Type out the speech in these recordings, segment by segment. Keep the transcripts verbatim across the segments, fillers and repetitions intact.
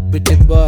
Pretty boy.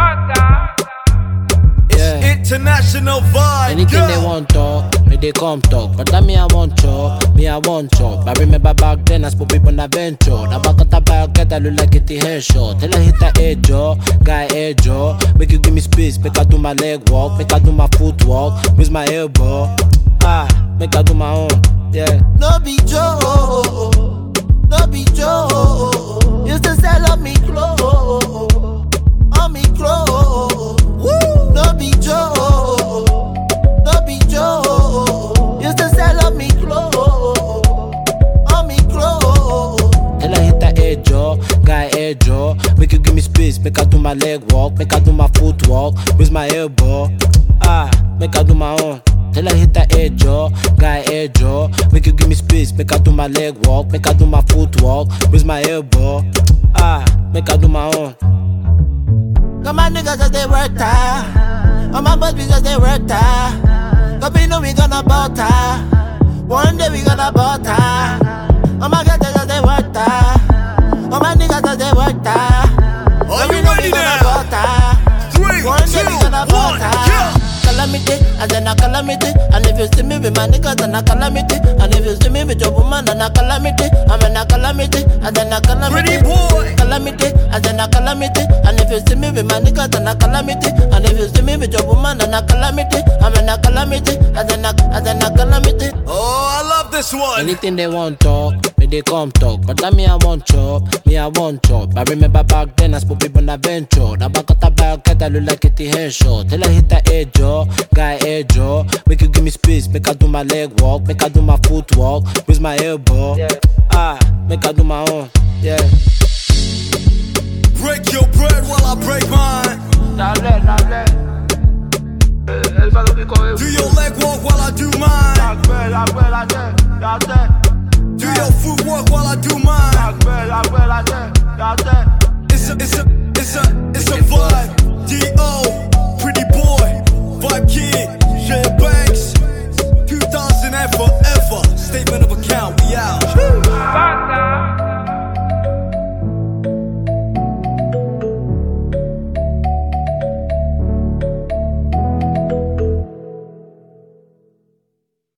Yeah. International vibe. Anything girl. they want talk, me they come talk. But that me I want chop, me I want chop. I remember back then I spoke people on the venture. Now back at the back, get I look like it the headshot. Tell her hit the edge, oh, guy edge, oh. Make you give me space, make I do my leg walk, make I do my footwork, with my elbow. Ah, make I do my own, yeah. No be Joe, no be Joe. Used to sell on me clothes, on me clothes. No be Joe, no be Joe. Used to sell on me clothes, on me clothes. Tell her hit the edge, oh, guy edge, oh. Make you give me space, make I do my leg walk, make I do my footwork, with my elbow. Ah, make I do my own. Tell her hit the edge, oh, guy edge, oh. Make you give me space, make I do my leg walk, make I do my footwork, with my elbow. Ah, make I do my own. Got my niggas cause they work hard. All my boys because they work hard. Cause we know we gonna butter. One day we gonna butter. All my girls cause they work hard. All my niggas cause they work hard. Are we you know ready we gonna now? butter. Three, One day two, we gonna one, butter. go! Calamity, and then a calamity. And if you see me with my niggas, then a calamity. And if you see me with your woman, then a calamity. I'm in a calamity, and then a calamity. Pretty boy. Calamity, and then a calamity. And if you see me with my niggas, then a calamity. And if you see me with your woman, then a calamity. I'm in a calamity, and then a, and then a calamity. Oh, I love this one. Anything they want talk, me they come talk. But that me I want chop, me I want chop. I remember back then I spoke people on the venture. Now back at the back, get I look like it the headshot. Tell her hit the edge, oh, guy edge, oh. Make you give me space, make I do my leg walk, make I do my footwork, with my elbow. Yeah. Ah, make I do my own, yeah. Break your bread while I break mine. Dale, dale. El falo que coge. Do your leg walk while I do mine. La guerra, la guerra, la guerra. Do your footwork while I do mine. La guerra, la guerra, la guerra. It's a, it's a, it's a, it's a vibe.